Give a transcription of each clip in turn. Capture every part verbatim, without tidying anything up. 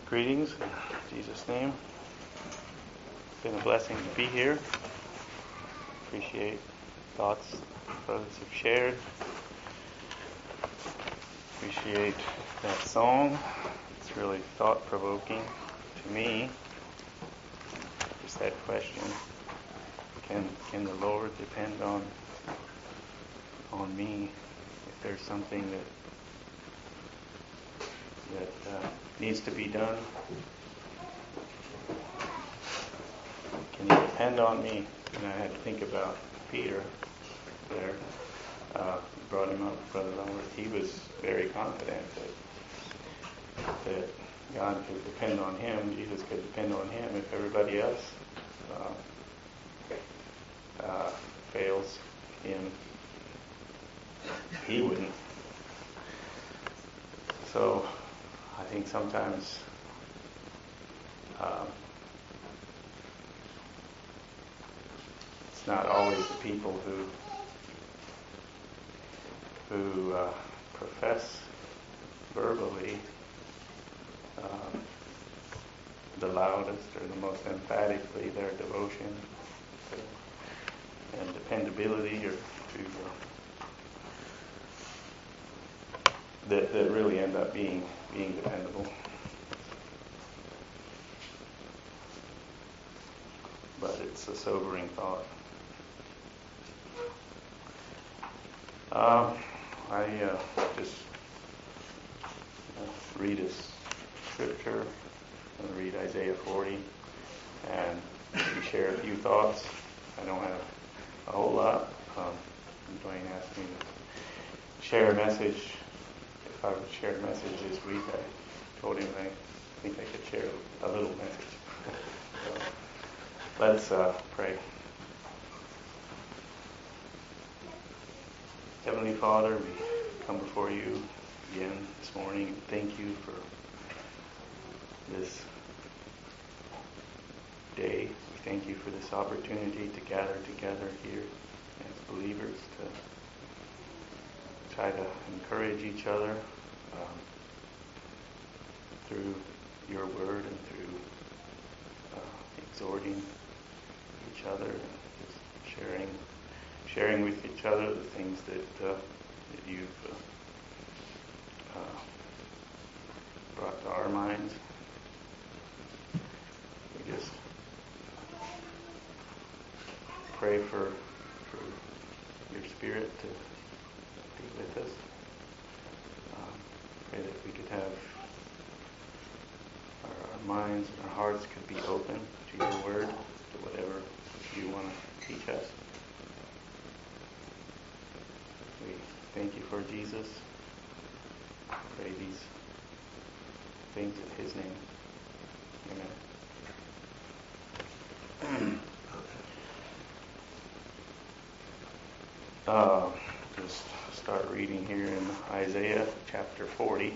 Greetings in Jesus' name. It's been a blessing to be here. Appreciate thoughts brothers have shared. Appreciate that song. It's really thought-provoking to me. Just that question: Can can the Lord depend on on me if there's something that that uh, needs to be done? Can you depend on me? And I had to think about Peter there. Uh, brought him up, Brother Robert. He was very confident that that God could depend on him. Jesus could depend on him if everybody else uh, uh, fails him. He wouldn't. So I think sometimes um, it's not always the people who who uh, profess verbally um, the loudest or the most emphatically their devotion to, and dependability or to uh, that that really end up being being dependable. But it's a sobering thought. Uh, I uh, just uh, read a scripture. I'm going to read Isaiah forty and maybe share a few thoughts. I don't have a whole lot. Um, Dwayne asked me to share a message. If I would share a message this week, I told him I think I could share a little message. So let's uh, pray. Heavenly Father, we come before you again this morning and thank you for this day. We thank you for this opportunity to gather together here as believers to try to encourage each other um, through your word and through uh, exhorting each other and just sharing sharing with each other the things that, uh, that you've uh, uh, brought to our minds. We just pray for, for your Spirit to be with us. Um, pray that we could have our, our minds and our hearts could be open to your word, to whatever you want to teach us. We thank you for Jesus. Pray these things in his name. Amen. uh, just start reading here in Isaiah chapter forty.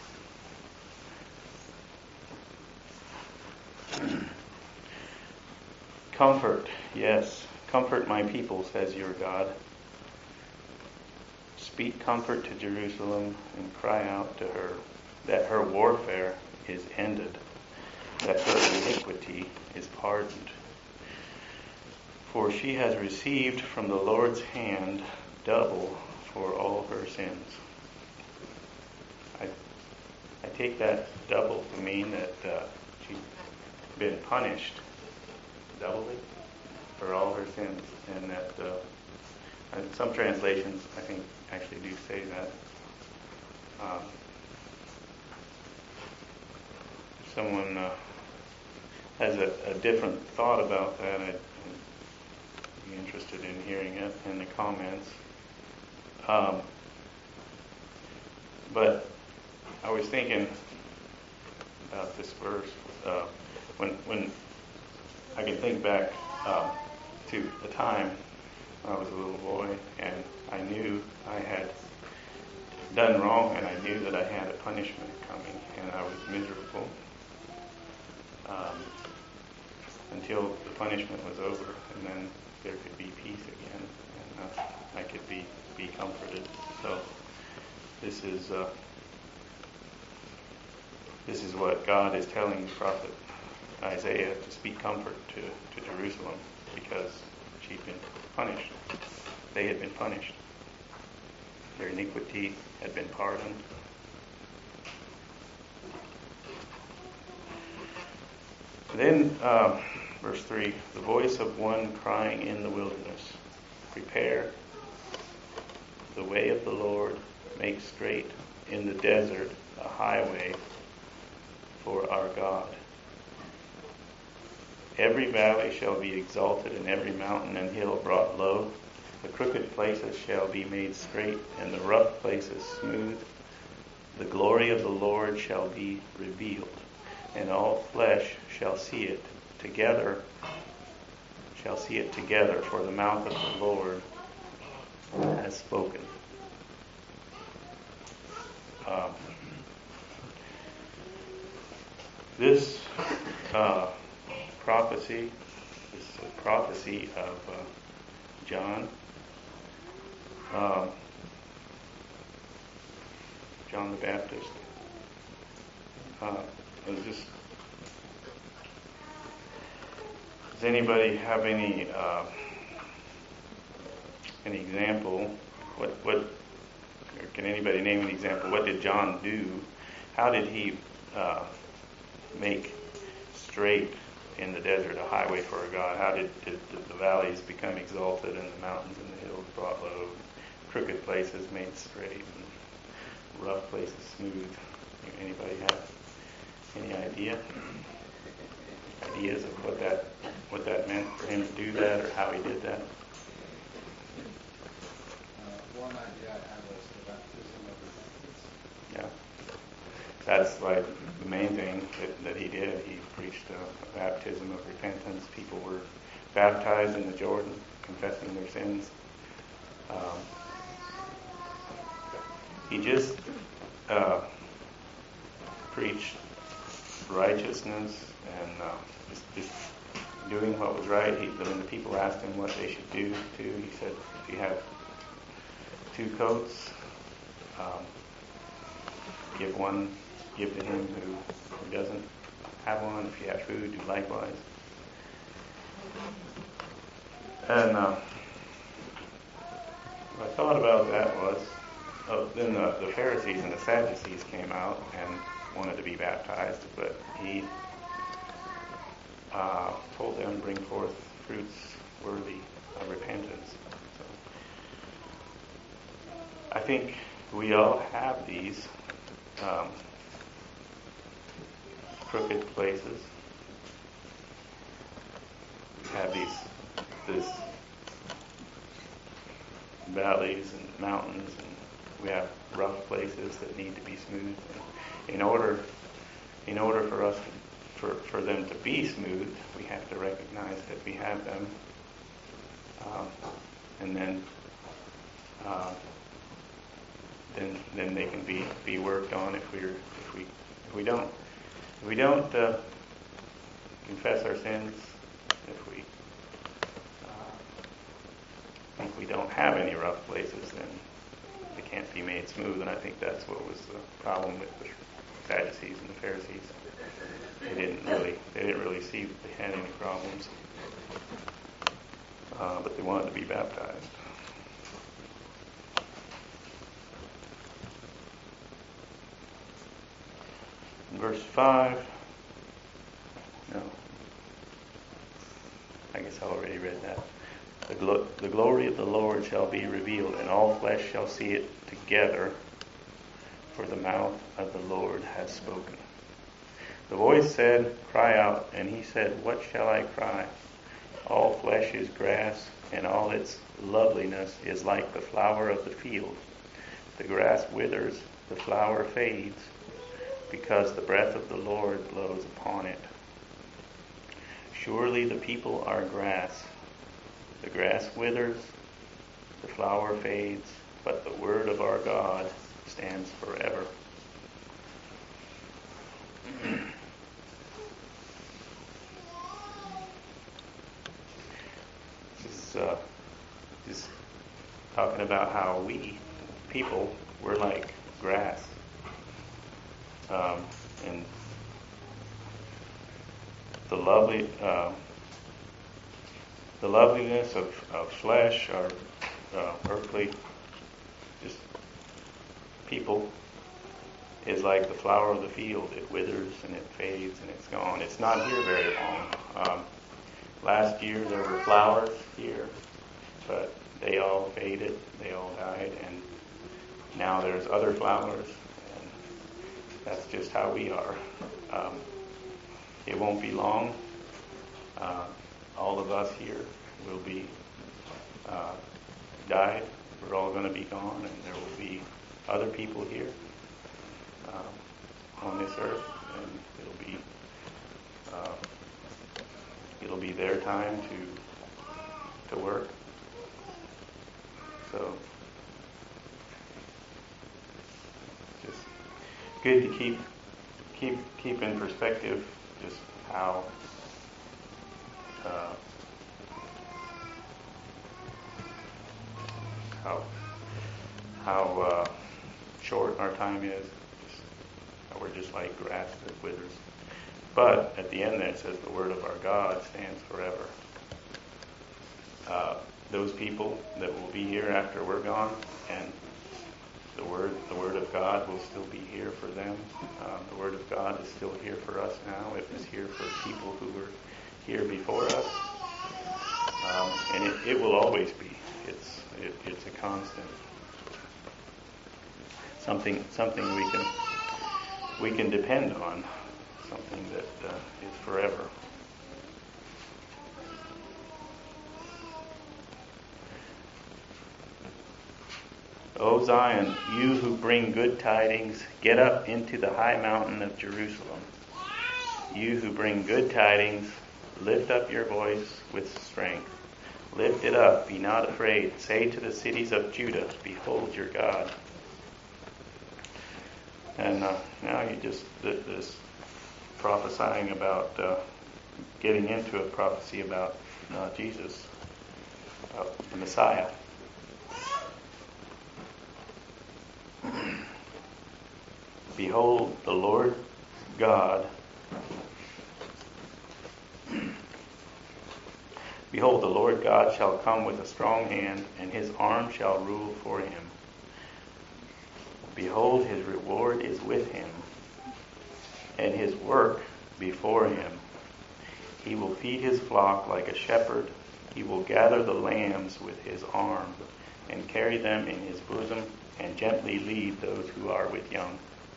Comfort, yes, comfort my people, says your God. Speak comfort to Jerusalem and cry out to her that her warfare is ended, that her iniquity is pardoned. For she has received from the Lord's hand double for all her sins. I, I take that double to mean that uh, she's been punished doubly for all her sins, and that uh, and some translations, I think, actually do say that. Um, if someone uh, has a, a different thought about that, I'd, I'd be interested in hearing it in the comments. Um, but I was thinking about this verse uh, when when I can think back uh, to the time I was a little boy, and I knew I had done wrong, and I knew that I had a punishment coming, and I was miserable um, until the punishment was over, and then there could be peace again, and uh, I could be, be comforted. So this is uh, This is what God is telling the prophet Isaiah to speak comfort to, to Jerusalem, because she'd been punished. They had been punished. Their iniquity had been pardoned. Then, um, verse three, the voice of one crying in the wilderness, prepare the way of the Lord, make straight in the desert a highway for our God. Every valley shall be exalted, and every mountain and hill brought low. The crooked places shall be made straight, and the rough places smooth. The glory of the Lord shall be revealed, and all flesh shall see it together, shall see it together, for the mouth of the Lord has spoken. Um, this uh, prophecy, this uh, prophecy of uh, John, uh, John the Baptist, uh, was just. Does anybody have any uh, an example? What what? Or can anybody name an example? What did John do? How did he uh, make straight in the desert a highway for our God? How did, did, did the valleys become exalted and the mountains and the hills brought low, crooked places made straight, and rough places smooth? Anybody have any idea? Ideas of what that what that meant for him to do that, or how he did that? Uh, one idea I had was the baptism of repentance. Yeah. That's like the main thing that, that he did. He preached a, a baptism of repentance. People were baptized in the Jordan, confessing their sins. Um, he just uh, preached righteousness and uh, just, just doing what was right. He, when the people asked him what they should do too, he said, if you have two coats, um, give one, give to him who, who doesn't have one. If you have food, do likewise. And uh, what I thought about that was, uh, then the, the Pharisees and the Sadducees came out and wanted to be baptized, but he uh, told them to bring forth fruits worthy of repentance. So I think we all have these um, crooked places. We have these this valleys and mountains, and we have rough places that need to be smooth. And in order, in order for us, for, for them to be smooth, we have to recognize that we have them, um, and then, uh, then, then they can be, be worked on. If we're, if we, if we don't, if we don't uh, confess our sins, if we uh, think we don't have any rough places, then they can't be made smooth. And I think that's what was the problem with the Sadducees and the Pharisees. They didn't really, they didn't really see that they had any problems, uh, but they wanted to be baptized. In verse five, no, I guess I already read that. The, glo- the glory of the Lord shall be revealed, and all flesh shall see it together, for the mouth of the Lord has spoken. The voice said, cry out, and he said, what shall I cry? All flesh is grass, and all its loveliness is like the flower of the field. The grass withers, the flower fades, because the breath of the Lord blows upon it. Surely the people are grass. The grass withers, the flower fades, but the word of our God stands forever. This is uh, just talking about how we, people, we're like grass. Um, and the lovely, uh, the loveliness of, of flesh or uh, earthly, just people, is like the flower of the field. It withers and it fades and it's gone. It's not here very long. Um, last year there were flowers here, but they all faded, they all died, and now there's other flowers, and that's just how we are. Um, it won't be long. Uh, all of us here will be uh, died. We're all going to be gone, and there will be other people here uh, on this earth, and it'll be uh, it'll be their time to to work. So just good to keep keep keep in perspective just how uh, how how uh, short our time is. Just, how we're just like grass that withers. But at the end there it says the word of our God stands forever. Uh, those people that will be here after we're gone, and the word the word of God will still be here for them. Uh, the word of God is still here for us now. It was here for people who were here before us, um, and it, it will always be. It's it, it's a constant. Something something we can we can depend on. Something that uh, is forever. O Zion, you who bring good tidings, get up into the high mountain of Jerusalem. You who bring good tidings, lift up your voice with strength. Lift it up, be not afraid. Say to the cities of Judah, behold your God. And uh, now you just, this prophesying about, uh, getting into a prophecy about uh, Jesus, about the Messiah. Behold, the Lord God, behold, the Lord God shall come with a strong hand, and his arm shall rule for him. Behold, his reward is with him, and his work before him. He will feed his flock like a shepherd. He will gather the lambs with his arm, and carry them in his bosom, and gently lead those who are with young.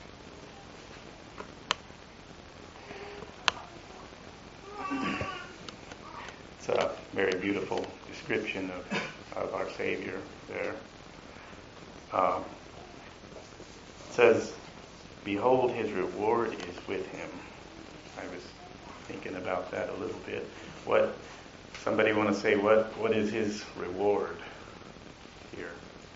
It's a very beautiful description of, of our Savior there. Um, it says, behold, his reward is with him. I was thinking about that a little bit. What, somebody want to say, what, what is his reward here?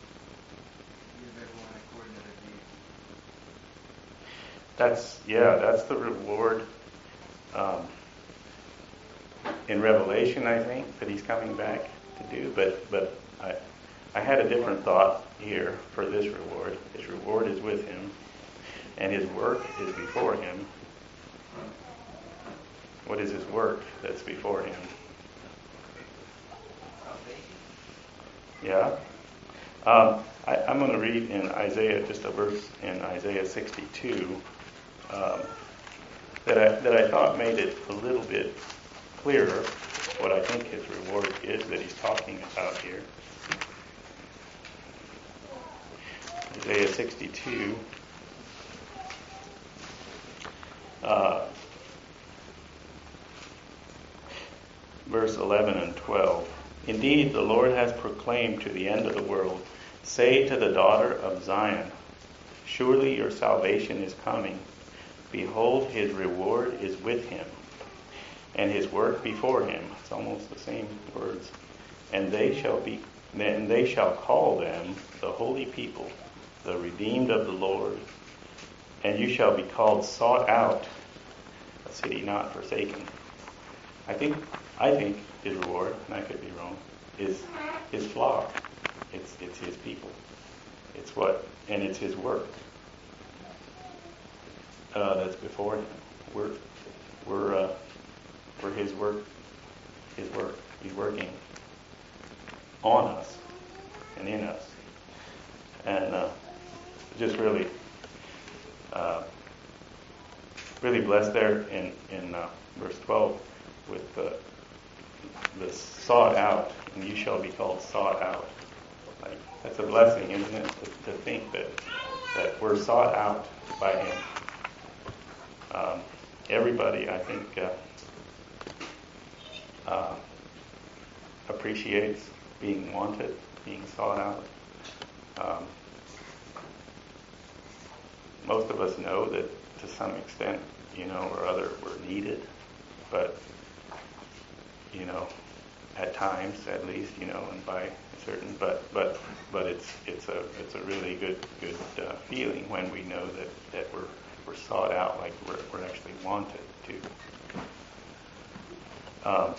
That's, yeah, that's the reward um, in Revelation, I think, that he's coming back to do. But but I, I had a different thought here for this reward. His reward is with him, and his work is before him. What is his work that's before him? Yeah. Um, I, I'm going to read in Isaiah, just a verse in Isaiah sixty-two, um, that I that I thought made it a little bit clearer what I think his reward is that he's talking about here. Isaiah sixty-two, uh, verse eleven and twelve. Indeed, the Lord has proclaimed to the end of the world, say to the daughter of Zion, surely your salvation is coming. Behold, his reward is with him, and his work before him. It's almost the same words. And they shall be, then they shall call them the holy people, the redeemed of the Lord. And you shall be called sought out, a city not forsaken. I think, I think his reward, and I could be wrong, is his flock. It's it's his people. It's what, and it's his work. uh, that's before him. We're we're uh, we're his work. His work. He's working on us and in us, and uh, just really, uh, really blessed there in in uh, verse twelve with the the sought out, and you shall be called sought out. Like, that's a blessing, isn't it? To, to think that that we're sought out by Him. Um, everybody, I think, uh, uh, appreciates being wanted, being sought out. Um, most of us know that to some extent, you know, or other, we're needed, but you know, at times, at least, you know, and by certain, but but but it's it's a it's a really good good uh, feeling when we know that, that we're we're sought out, like we're we're actually wanted to. Um,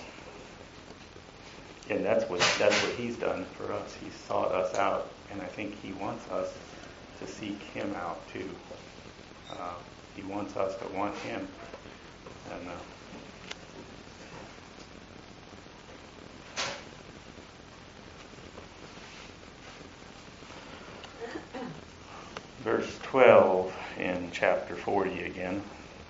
and that's what that's what He's done for us. He's sought us out, and I think He wants us to seek Him out too. Uh, he wants us to want Him, and. Uh, Verse twelve in chapter forty again.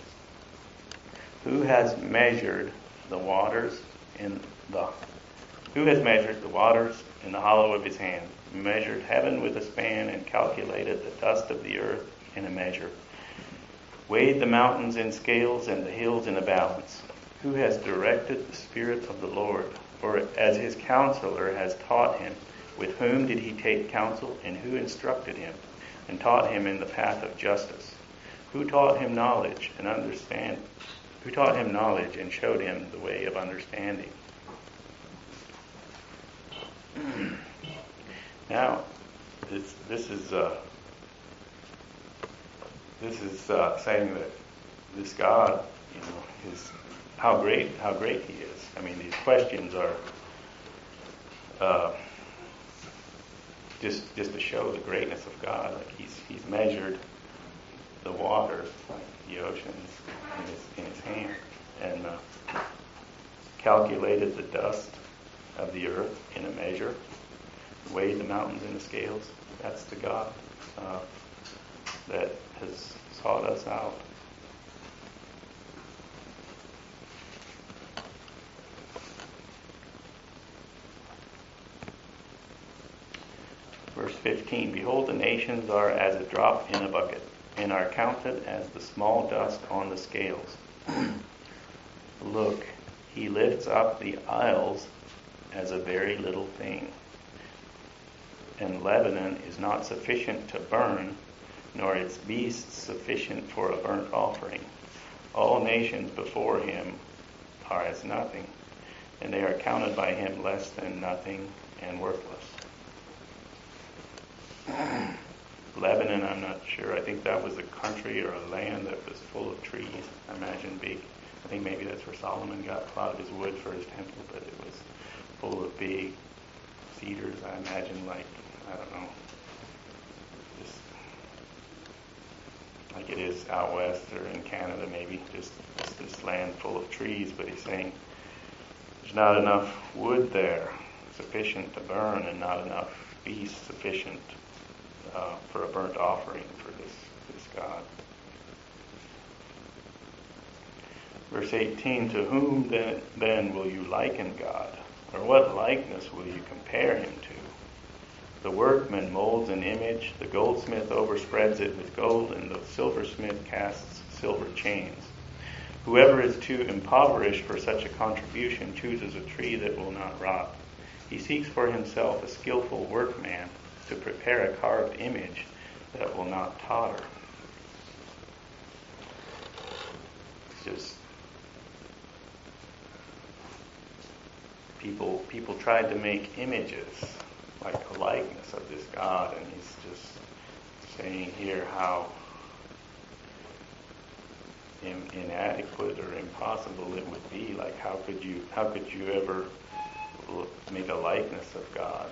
Who has measured the waters in the who has measured the waters in the hollow of his hand, measured heaven with a span, and calculated the dust of the earth in a measure, weighed the mountains in scales and the hills in a balance? Who has directed the Spirit of the Lord, or as his counselor has taught him? With whom did he take counsel, and who instructed him, and taught him in the path of justice? Who taught him knowledge and understand? Who taught him knowledge and showed him the way of understanding? Now, this this is uh, this is uh, saying that this God, you know, is how great how great He is. I mean, these questions are. Uh, Just, just to show the greatness of God, like he's he's measured the waters, like the oceans, in his in his hand, and uh, calculated the dust of the earth in a measure, weighed the mountains in the scales. That's the God uh, that has sought us out. Verse fifteen, behold, the nations are as a drop in a bucket, and are counted as the small dust on the scales. Look, He lifts up the isles as a very little thing. And Lebanon is not sufficient to burn, nor its beasts sufficient for a burnt offering. All nations before Him are as nothing, and they are counted by Him less than nothing and worthless. Lebanon, I'm not sure. I think that was a country or a land that was full of trees. I imagine big. I think maybe that's where Solomon got a lot of his wood for his temple, but it was full of big cedars. I imagine, like, I don't know, just like it is out west or in Canada, maybe just, just this land full of trees. But he's saying there's not enough wood there sufficient to burn, and not enough beasts sufficient Uh, for a burnt offering for this, this God. Verse eighteen, to whom then, then will you liken God? Or what likeness will you compare Him to? The workman molds an image, the goldsmith overspreads it with gold, and the silversmith casts silver chains. Whoever is too impoverished for such a contribution chooses a tree that will not rot. He seeks for himself a skillful workman to prepare a carved image that will not totter. It's just people people tried to make images like a likeness of this God, and he's just saying here how in, inadequate or impossible it would be. Like how could you how could you ever make a likeness of God?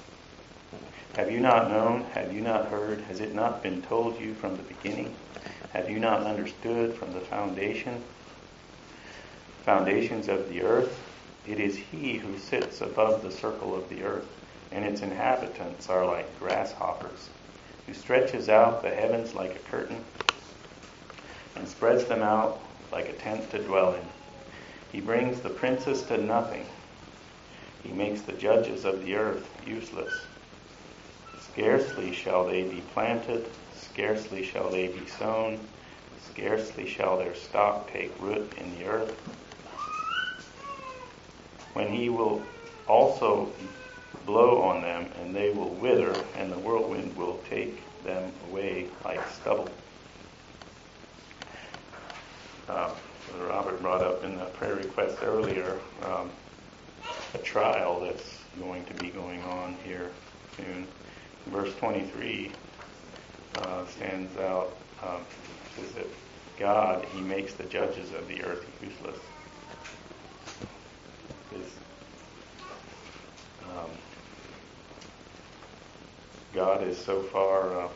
Have you not known? Have you not heard? Has it not been told you from the beginning? Have you not understood from the foundation, foundations of the earth? It is he who sits above the circle of the earth, and its inhabitants are like grasshoppers, who stretches out the heavens like a curtain and spreads them out like a tent to dwell in. He brings the princes to nothing. He makes the judges of the earth useless. Scarcely shall they be planted, scarcely shall they be sown, scarcely shall their stock take root in the earth. When he will also blow on them, and they will wither, and the whirlwind will take them away like stubble. Uh, Robert brought up in the prayer request earlier um, a trial that's going to be going on here soon. Verse twenty-three uh, stands out. Um, says that God, he makes the judges of the earth useless. Is, um, God is so far uh,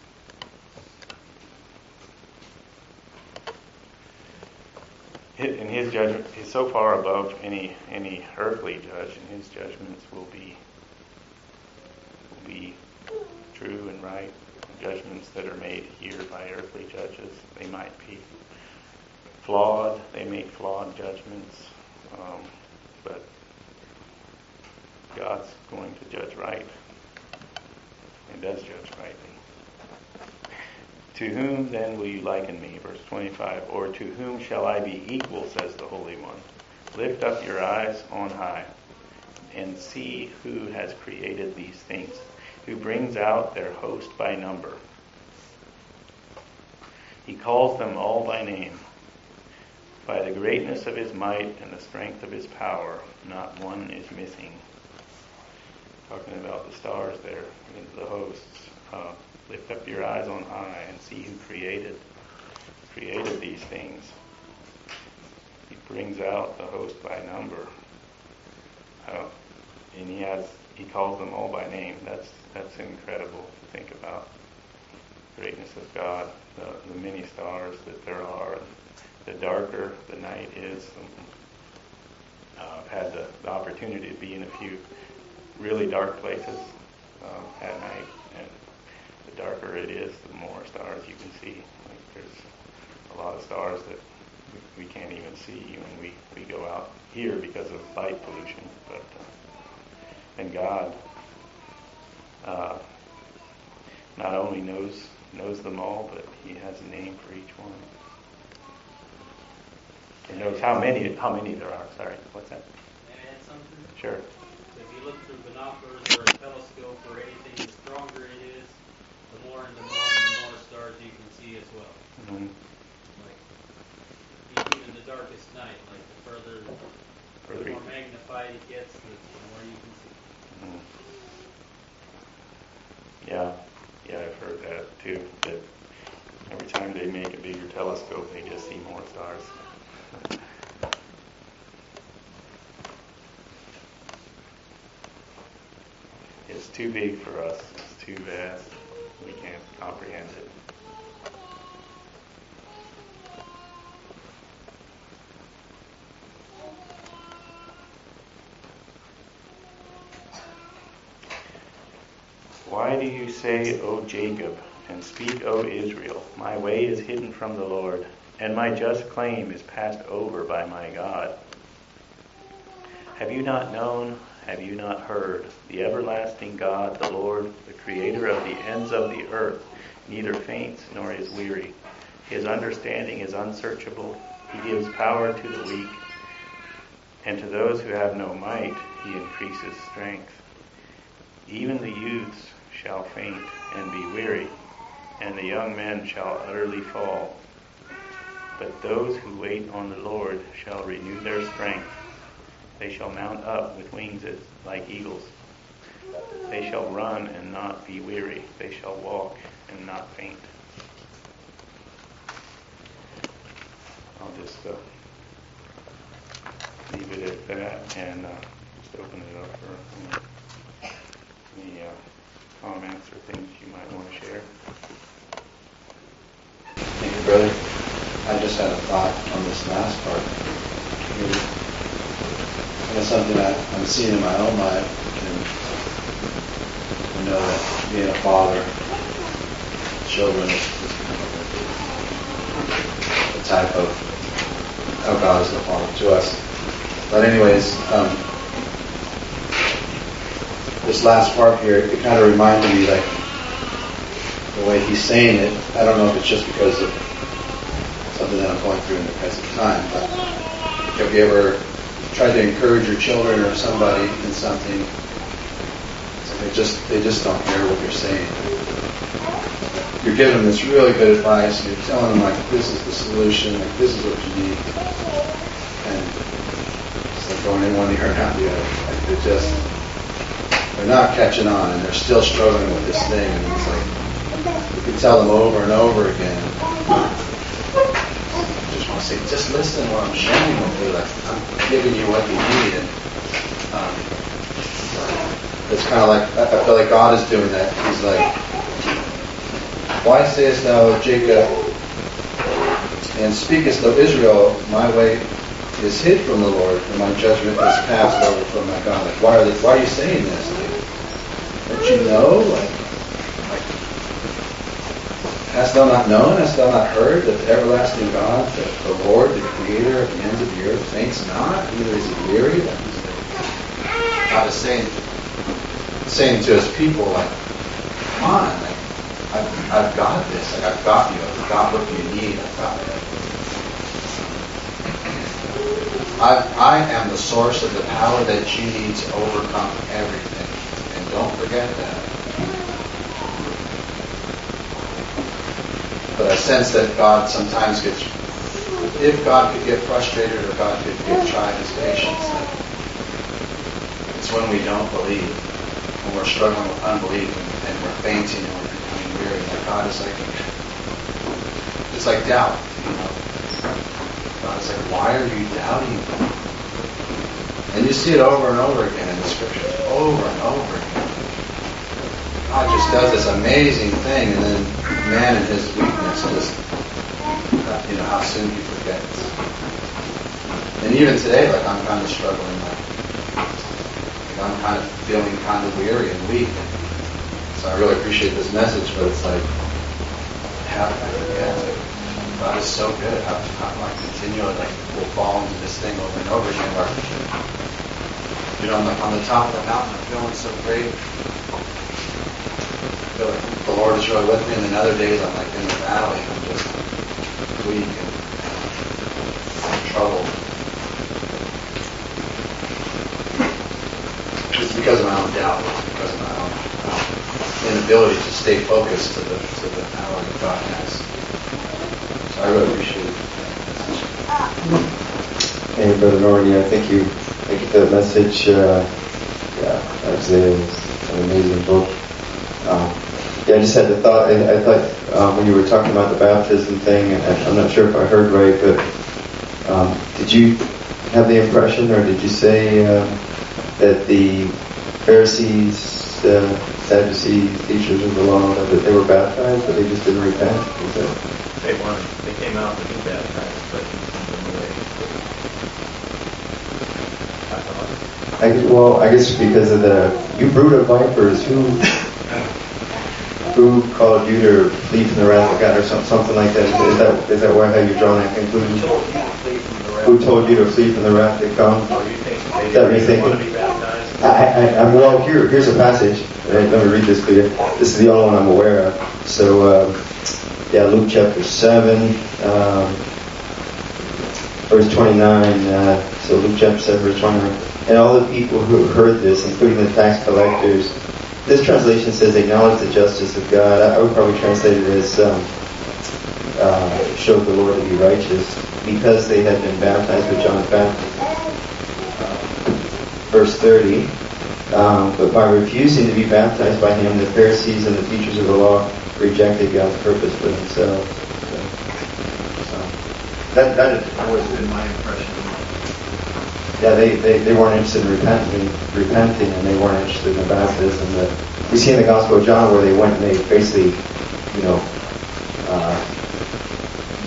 in his judgment, he's so far above any any earthly judge, and his judgments will be will be true and right. Judgments that are made here by earthly judges, they might be flawed. They make flawed judgments, um, but God's going to judge right, and does judge rightly. To whom then will you liken me? Verse twenty-five. Or to whom shall I be equal, says the Holy One. Lift up your eyes on high, and see who has created these things, who brings out their host by number. He calls them all by name. By the greatness of his might and the strength of his power, not one is missing. Talking about the stars there, the hosts. Uh, lift up your eyes on high and see who created created these things. He brings out the host by number. Uh, and he has he calls them all by name. That's that's incredible to think about. The greatness of God, the, the many stars that there are. The darker the night is, uh, I've had the, the opportunity to be in a few really dark places um, at night, and the darker it is, the more stars you can see. Like there's a lot of stars that we, we can't even see when we, we go out here because of light pollution. But uh, and God uh, not only knows knows them all, but He has a name for each one. He knows how many how many there are. Sorry, what's that? May I add something? Sure. If you look through binoculars or a telescope or anything, the stronger it is, the more and the more and the more stars you can see as well. Mm-hmm. Like even the darkest night, like the further, Further the you- more magnified it gets, the more you can see. Mm. Yeah, yeah, I've heard that too. That every time they make a bigger telescope, they just see more stars. It's too big for us. It's too vast. We can't comprehend it. Why do you say, O Jacob, and speak, O Israel, my way is hidden from the Lord, and my just claim is passed over by my God? Have you not known, have you not heard, the everlasting God, the Lord, the creator of the ends of the earth, neither faints nor is weary. His understanding is unsearchable. He gives power to the weak, and to those who have no might, he increases strength. Even the youths shall faint and be weary, and the young men shall utterly fall. But those who wait on the Lord shall renew their strength. They shall mount up with wings as, like eagles. They shall run and not be weary. They shall walk and not faint. I'll just uh, leave it at that and uh, just open it up for any, any uh, comments or things you might want to share. Anybody? brother. I just had a thought on this last part. Maybe. And it's something I, I'm seeing in my own life. And I know that being a father, children is the type of how God is the father to us. But anyways, um, this last part here, it kind of reminded me, like, the way he's saying it. I don't know if it's just because of something that I'm going through in the present time, but have you ever tried to encourage your children or somebody in something? They just they just don't hear what you're saying. You're giving them this really good advice, and you're telling them, like, this is the solution, like, this is what you need, and it's like going in one ear and out the other. Like, they're just they're not catching on, and they're still struggling with this thing, and it's like you can tell them over and over again. Just want to say, just listen to what I'm sharing with you. Like, I'm giving you what you need, and um, it's kind of like I feel like God is doing that. He's like, why sayest thou, Jacob, and speakest, O Israel, my way is hid from the Lord, and my judgment is passed over from my God? Like, why are they, why are you saying this? Like, don't you know? Like, like, hast thou not known? Hast thou not heard that the everlasting God, the, the Lord, the Creator of the ends of the earth, faints not, neither is he weary? Like, God is saying, saying to his people, like, come on, like, I've, I've got this. Like, I've got you. I've got what you need. I've got it. I, I am the source of the power that you need to overcome everything. And don't forget that. But I sense that God sometimes gets, if God could get frustrated or God could get tried his patience, like, it's when we don't believe, when we're struggling with unbelief and, and we're fainting and we're becoming weary. Like, God is like, it's like doubt, you know. God is like, why are you doubting? And you see it over and over again in the scriptures, over and over again. God just does this amazing thing, and then man in his weakness just, you know, how soon he forgets. And even today, like, I'm kind of struggling, like, like I'm kind of feeling kind of weary and weak. And so I really appreciate this message, but it's like, how can I forget? God is so good. How, how can I continually, like, we'll fall into this thing over and over again? Where, you know, I'm like on the top of the mountain, I'm feeling so great. I feel like the Lord is really with me, and then other days I'm like in the valley, I'm just weak and, and troubled. It's because of my own doubt. It's because of my own inability to stay focused to the to the power that God has. So I really appreciate it. Hey, Brother Norton, yeah, thank you. Thank you for that message. Uh, yeah, Isaiah is an amazing book. Um, yeah, I just had the thought, I, I thought um, when you were talking about the baptism thing, and I'm not sure if I heard right, but um, did you have the impression, or did you say uh, that the Pharisees, uh, Sadducees, teachers of the law, that they were baptized, but they just didn't repent? Was that... They weren't. They came out to be baptized, but in the way. I thought. I, well, I guess because of the, you brood of vipers, who who called you to flee from the wrath of God, or some, something like that? Is that is that why how you draw that conclusion? Who told you to flee from the wrath? Who told you to flee from the wrath to come? Oh, you think they Is that what you're didn't want to thinking? be baptized? I, I, I'm well. Here, here's a passage. Let me read this to you. This is the only one I'm aware of. So, uh, yeah, Luke chapter seven, um, verse twenty-nine. Uh, so Luke chapter seven, verse twenty-nine. And all the people who heard this, including the tax collectors, this translation says, acknowledge the justice of God. I, I would probably translate it as um, uh, showed the Lord to be righteous, because they had been baptized with John the Baptist. Verse thirty, um, but by refusing to be baptized by him, the Pharisees and the teachers of the law rejected God's purpose for themselves. So, so that that has always been my impression. Yeah, they, they, they weren't interested in repenting, repenting, and they weren't interested in the baptism. The, we see in the Gospel of John where they went and they basically, you know, uh,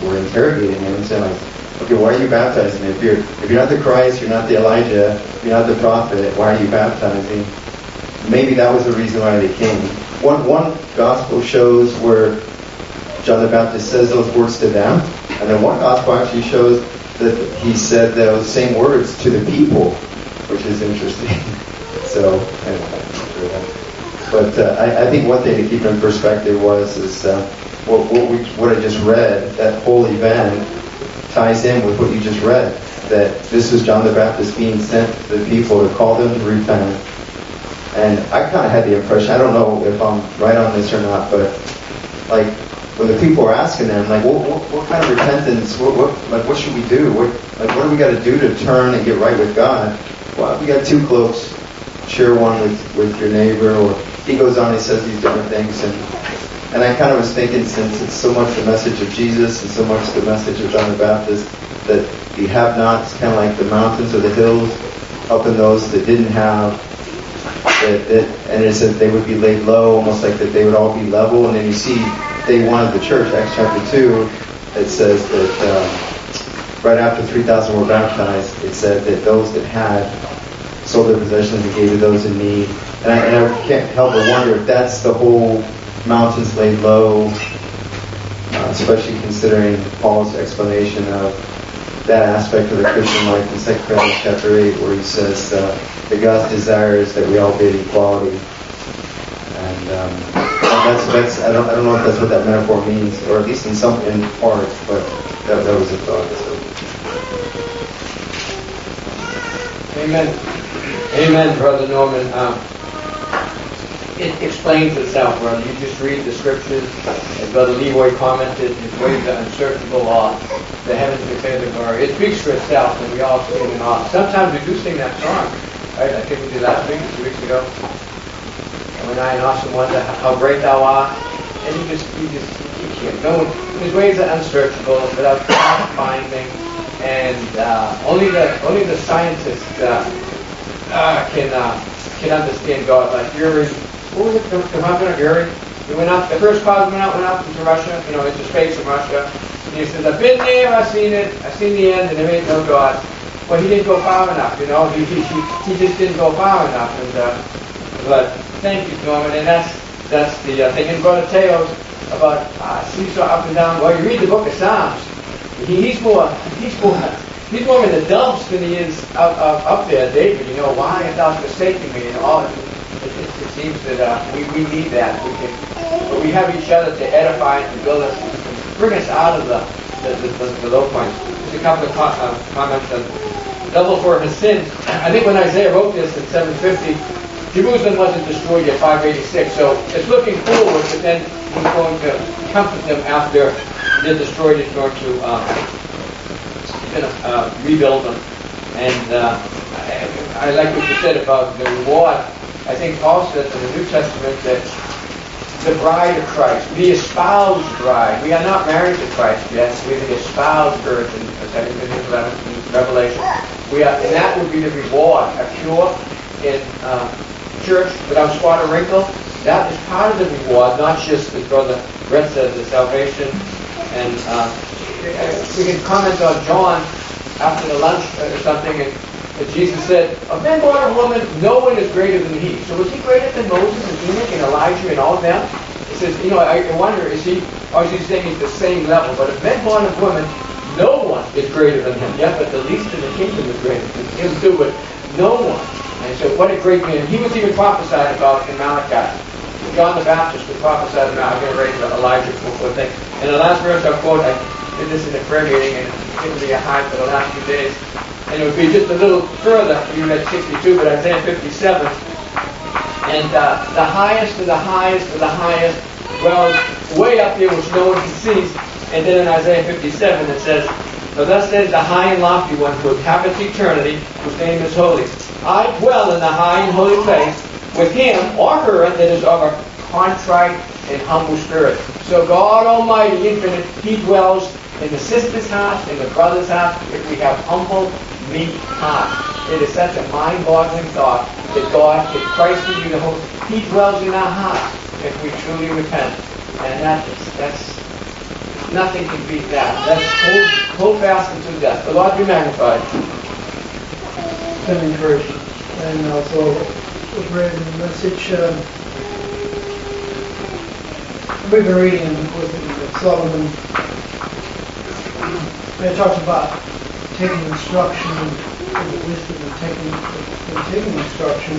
were interrogating him and saying, like, okay, why are you baptizing? If you're if you're not the Christ, you're not the Elijah, you're not the prophet, why are you baptizing? Maybe that was the reason why they came. One one gospel shows where John the Baptist says those words to them, and then one gospel actually shows that he said those same words to the people, which is interesting. So, anyway, but uh, I, I think one thing to keep in perspective was is uh, what what, we, what I just read. That whole event ties in with what you just read. That this was John the Baptist being sent to the people to call them to repent. And I kind of had the impression, I don't know if I'm right on this or not, but like when the people were asking them, like, what, what, what kind of repentance? What, what, like, what should we do? What, like, what do we got to do to turn and get right with God? Well, we got two cloaks. Share one with, with your neighbor. Or he goes on, he says these different things, and and I kind of was thinking, since it's so much the message of Jesus and so much the message of John the Baptist, that the have-nots, kind of like the mountains or the hills, helping those that didn't have. That, that, and it said they would be laid low, almost like that they would all be level. And then you see day one of the church, Acts chapter two, it says that um, right after three thousand were baptized, it said that those that had sold their possessions and gave to those in need. And I, and I can't help but wonder if that's the whole mountains laid low, uh, especially considering Paul's explanation of that aspect of the Christian life in Second Corinthians chapter eight, where he says uh, that God's desire is that we all be in equality. And um, that's that's I don't I don't know if that's what that metaphor means, or at least in some in part, but that, that was a thought. So. Amen. Amen, Brother Norman. Um, it explains itself, brother. You just read the scriptures, as Brother Leroy commented, his ways are unsearchable law. The heavens declare the glory. It speaks for itself, and we all sing it off. Sometimes we do sing that song, right? I think we did last week, two weeks ago. And when I and Austin wonder how great thou art, and you just, you just, you can't. No, his ways are unsearchable, without finding, and uh, only the only the scientists uh, uh, can uh, can understand God. Like Yuri, what was it? The, the husband of Yuri? He went up. The first cosmonaut went up into Russia, you know, into space from Russia. And he says, "I've been there. I've seen it. I've seen the end, and there ain't no God." Well, he didn't go far enough, you know. He he he, he just didn't go far enough. And uh, but thank you, Norman. And that's that's the uh, thing. And Brother Teos about uh, seesaw up and down. Well, you read the Book of Psalms. He, he's more he's more he's more in the dumps than he is up, up, up there, David. You know, why hast thou forsaken me? And all. It, it, it seems that uh, we we need that. We can, but we have each other to edify and to build us, and bring us out of the the, the, the, the low points. Just a couple of co- uh, comments on double for his sins. I think when Isaiah wrote this in seven fifty, Jerusalem wasn't destroyed yet, five eighty-six. So it's looking forward, but then he's going to comfort them after they're destroyed. He's going to uh, he's going to uh, rebuild them. And uh, I, I like what you said about the reward. I think Paul says in the New Testament that the bride of Christ, the espoused bride. We are not married to Christ yet. We're the espoused virgin, Second Corinthians eleven, Revelation. We are, and that would be the reward. A pure in uh, church without spot or wrinkle. That is part of the reward, not just, as Brother Brett said, the salvation. And uh, we can comment on John after the lunch or something, and that Jesus said, "Of men born of woman, no one is greater than he." So was he greater than Moses and Enoch and Elijah and all of them? It says, you know, I, I wonder, is he, or is he saying he's the same level? But of men born of woman, no one is greater than him. Yeah, but the least in the kingdom is greater than him too, but no one. And so what a great man. He was even prophesied about in Malachi. John the Baptist was prophesied about. I'm going to raise Elijah for a thing. And the last verse I'll quote, I did this in a prayer meeting, and it would be a high for the last few days. And it would be just a little further. You read sixty-two, but Isaiah fifty-seven. And uh, the highest of the highest of the highest, well, way up there which no one can see. And then in Isaiah fifty-seven it says, "For thus says the high and lofty one who inhabits eternity, whose name is holy. I dwell in the high and holy place with him or her that is of a contrite and humble spirit." So God Almighty, infinite, He dwells in the sister's house, in the brother's house, if we have humble, meek hearts. It is such a mind-boggling thought that God, if Christ be the whole, He dwells in our hearts if we truly repent. And that is, that's, Nothing can beat that. That's hold, hold fast until death. The Lord be magnified. Been encouraged. And also, was read in the message. Uh, we've been reading in the Wisdom of Solomon. And it talks about taking instruction and the wisdom and taking and taking instruction.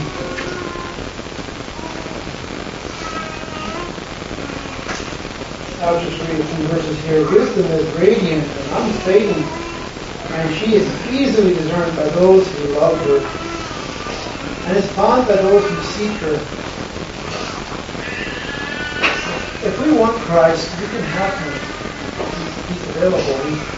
I'll just read a few verses here. Wisdom is radiant and unfading, and she is easily discerned by those who love her, and is found by those who seek her. If we want Christ, we can have him. He's available. He,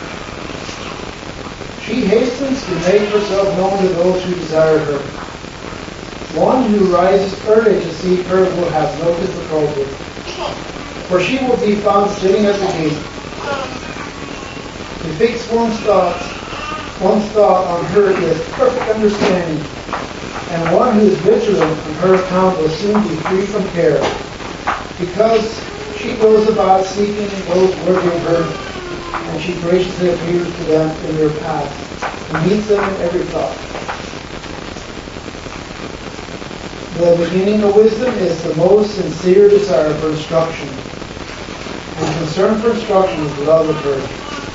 she hastens to make herself known to those who desire her. One who rises early to seek her will have no difficulty, for she will be found sitting at the gate. To fix one's thoughts, one's thought on her is perfect understanding, and one who is vigilant on her account will soon be free from care, because she goes about seeking those worthy of her, and she graciously appears to them in their path, and meets them in every thought. The beginning of wisdom is the most sincere desire for instruction, and concern for instruction is love of her.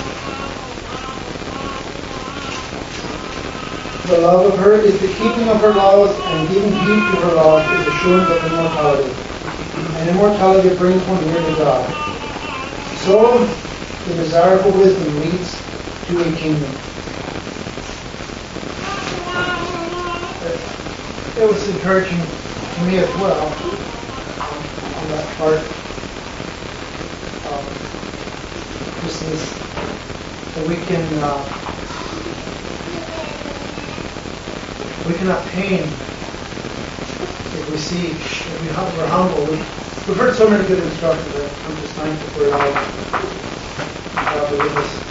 The love of her is the keeping of her laws, and giving heed to her laws is assurance of immortality. And immortality brings one near to God. So, the desire for wisdom leads to a kingdom. It was encouraging to me as well on that part. Um, just this, that we can uh, we can obtain if we see, if we hum- we're humble. We, we've heard so many good instructions. I'm just thankful for it all. God be with us.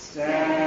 Stand